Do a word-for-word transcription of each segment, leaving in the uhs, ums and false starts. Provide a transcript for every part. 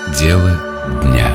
Дело дня.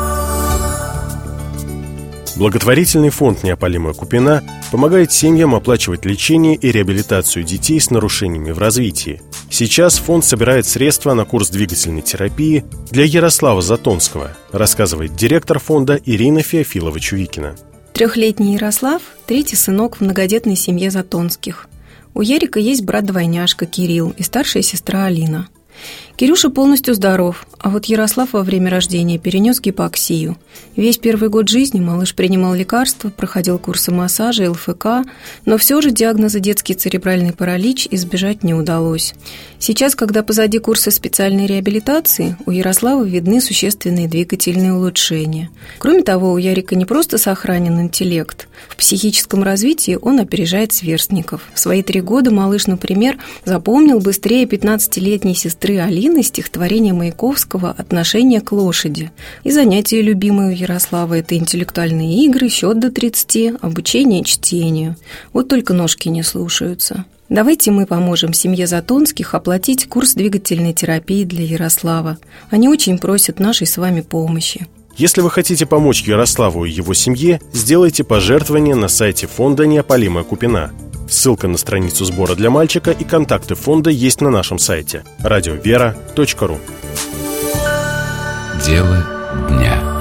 Благотворительный фонд «Неопалимая Купина» помогает семьям оплачивать лечение и реабилитацию детей с нарушениями в развитии. Сейчас фонд собирает средства на курс двигательной терапии для Ярослава Затонского, рассказывает директор фонда Ирина Феофилова-Чувикина. Трехлетний Ярослав – третий сынок в многодетной семье Затонских. У Ярика есть брат-двойняшка Кирилл и старшая сестра Алина. Кирюша полностью здоров, а вот Ярослав во время рождения перенес гипоксию. Весь первый год жизни малыш принимал лекарства, проходил курсы массажа, эл эф ка, но все же диагноза детский церебральный паралич избежать не удалось. Сейчас, когда позади курсы специальной реабилитации, у Ярослава видны существенные двигательные улучшения. Кроме того, у Ярика не просто сохранен интеллект. В психическом развитии он опережает сверстников. В свои три года малыш, например, запомнил быстрее пятнадцатилетней сестры Алины стихотворение Маяковского «Отношение к лошади». И занятия любимые у Ярослава – это интеллектуальные игры, счет до тридцати, обучение чтению. Вот только ножки не слушаются. Давайте мы поможем семье Затонских оплатить курс двигательной терапии для Ярослава. Они очень просят нашей с вами помощи. Если вы хотите помочь Ярославу и его семье, сделайте пожертвование на сайте фонда «Неопалимая Купина». Ссылка на страницу сбора для мальчика и контакты фонда есть на нашем сайте радиовера точка ру. Дело дня.